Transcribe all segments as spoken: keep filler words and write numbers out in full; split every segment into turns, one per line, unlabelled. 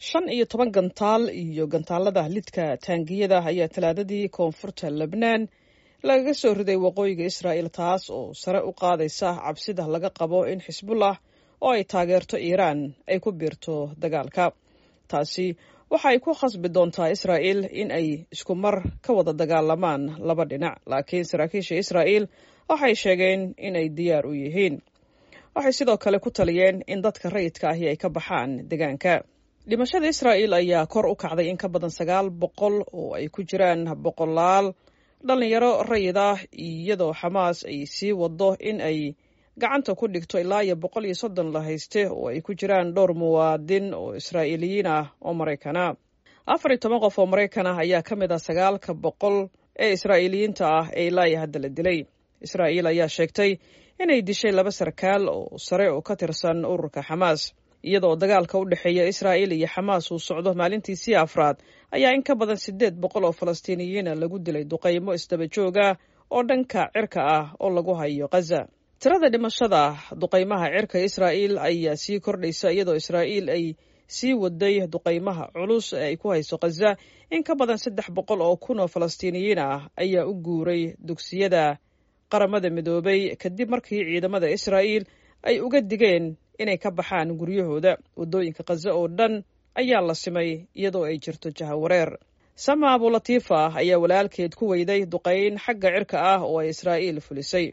shan iyo toban gantaal iyo gantaalada lidka taangiyada ayaa talaadadii koonfurta lebnaan lagaga soo riday waqooyiga israa'il taas oo sare u qaadaysa cabsida laga qabo in xisbullah oo ay taageerto iiraan ay ku biirto dagaalka. taasi waxa ay ku khasbi doontaa israa'il in ay isku mar ka wada dagaalamaan laba dhinac, laakiin saraakiisha israa'il waxay sheegeen in ay diyaar u yihiin. waxay sidoo kale ku taliyeen in dadka rayidka ahi ay ka baxaan deegaanka. dhimashada israa'il ayaa kor u kacday in ka badan sagaal boqol oo ay ku jiraan boqolaal dhalinyaro rayid ah, iyadoo xamaas ay sii wado in ay gacanta ku dhigto ilaa iyo boqol iyo soddon la hayste oo ay ku jiraan dhowr muwaadin oo israa'iiliyiin ah oo maraykana. afar iyo toban qof oo maraykan ah ayaa ka mid ah sagaalka boqol ee israa'iiliyiinta ah ee ilaa iyo hadda la dilay. israa'iil ayaa sheegtay inay dishay laba sarkaal oo sare oo ka tirsan ururka xamaas. iyadoo dagaalka u dhexeeya israa'il iyo xamaas uu socdo maalintiisii afraad ayaa in ka badan siddeed boqol oo falastiiniyiina lagu dilay duqaymo isdaba jooga oo dhanka cirka ah oo lagu hayo Gaza. tirada dhimashada duqaymaha cirka israa'il ayaa sii kordhaysa iyadoo israa'il ay sii waday duqaymaha culus ee ay ku hayso Gaza. in ka badan saddex boqol oo kun oo falastiiniyiin ah ayaa u guuray dugsiyada qaramada midoobay kadib markii ciidamada israa'il ay uga digeen inay ka baxaan guryahooda. waddooyinka Gaza oo dhan ayaa la simay iyadoo ay jirto jahawareer. sama abulatiifa ayaa walaalkeed ku weyday duqayn xagga cirka ah oo ay israa'iil fulisay.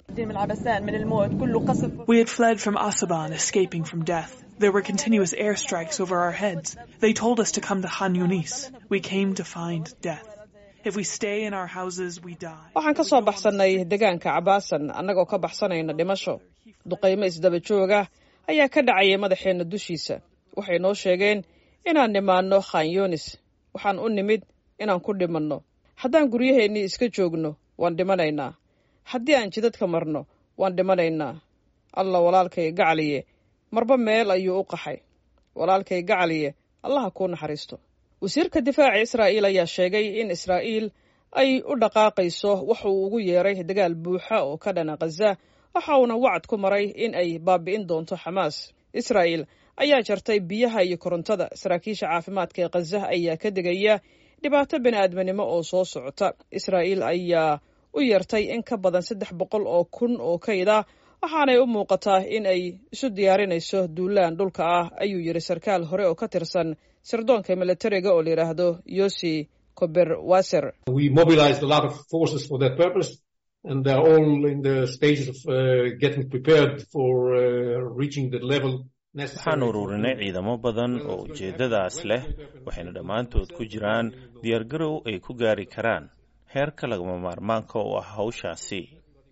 We had fled from Asaban, escaping from death. There were continuous airstrikes over our heads. They told us to come to Khan Yunis. We came to find death. If we stay in our houses, we die.
waxaan ka soo baxsanay deegaanka cabaasan annagoo ka baxsanayna dhimasho. duqaymo isdaba jooga ayaa ka dhacayay madaxeenna dushiisa. waxay noo sheegeen inaan nimaanno Khan Yunis. waxaan u nimid inaan ku dhimanno. haddaan guryaheennii iska joogno waan dhimanaynaa. haddii aan jidadka marno waan dhimanaynaa. alla walaalkay gacaliye marba meel ayuu u qaxay. walaalkay gacaliye allaha kuu naxariisto. wasiirka difaaca israa'iil ayaa sheegay in israa'iil ay u dhaqaaqayso wax uu ugu yeeray dagaal buuxa oo ka dhana Gaza. waxa uuna wacad ku maray in ay baabi'in doonto xamaas. israa'iil ayaa jartay biyaha iyo korontada. saraakiisha caafimaadka ee Gaza ayaa ka digaya dhibaato bini'aadminimo oo soo socota. israa'iil ayaa u yeertay in ka badan saddex boqol oo kun oo kayd ah, waxaanay u muuqataa in ay isu diyaarinayso duulaan dhulka ah, ayuu yidhi sarkaal hore oo ka tirsan sirdoonka militariga oo la yidhaahdo Yossi Kober-Wasser.
We mobilized a lot of forces for that purpose, and they're all in the stages of uh, getting prepared for uh, reaching the level.
waxaan ururinay ciidamo badan oo ujeeddadaas leh, waxayna dhammaantood ku jiraan diyaargarow ay ku gaari karaan heerka lagama maarmaanka u ah hawshaasi.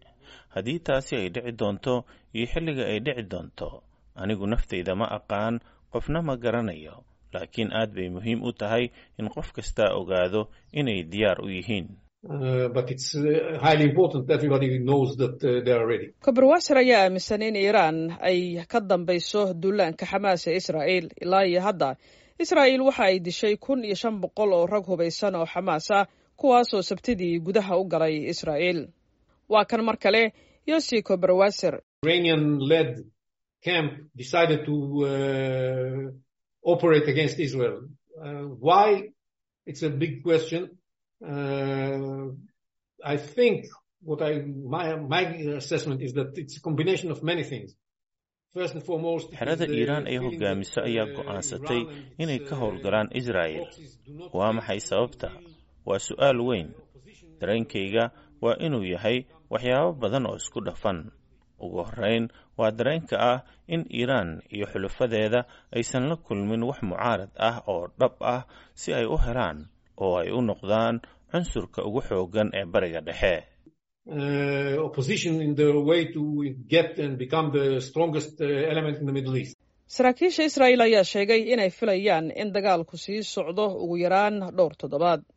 haddii taasi ay dhici doonto iyo xilliga ay dhici doonto, anigu naftayda ma aqaan, qofna ma garanayo, laakiin aad bay muhiim u tahay in qof kastaa ogaado inay diyaar u yihiin.
Uh, but it's uh, highly important that everybody knows that uh, they are ready.
Kober-Wasser ayaa aaminsan in Iiraan ay ka dambayso duulaanka xamaas ee Israa'iil. ilaa iyo hadda Israa'iil waxa ay dishay kun iyo shan boqol oo rag hubaysan oo xamaas ah, kuwaasoo sabtidii gudaha u galay Israa'iil. waa kan mar kale Yossi Kober-Wasser.
Iranian-led camp decided to uh, operate against Israel. Uh, why? It's a big question. Uh, I think what I my my assessment is that it's a combination of many things. First and foremost,
xerada Iiraan ay hogaamiso ayaa go'aansatay inay ka howlgalaan Israa'iil. waa maxay sababta? waa su'aal weyn. dareenkayga waa inuu yahay waxyaabo badan oo isku dhafan. ugu horreyn waa dareenka ah in Iiraan iyo xulufadeeda aysan la kulmin wax mucaarad ah oo dhab ah si ay u helaan oo ay u noqdaan cunsurka ugu xoogan ee bariga dhexe.
Uh, opposition in the way to get and become the strongest uh, element in the Middle East.
saraakiisha Israa'iil ayaa sheegay inay filayaan in dagaalku sii socdo ugu yaraan dhowr toddobaad.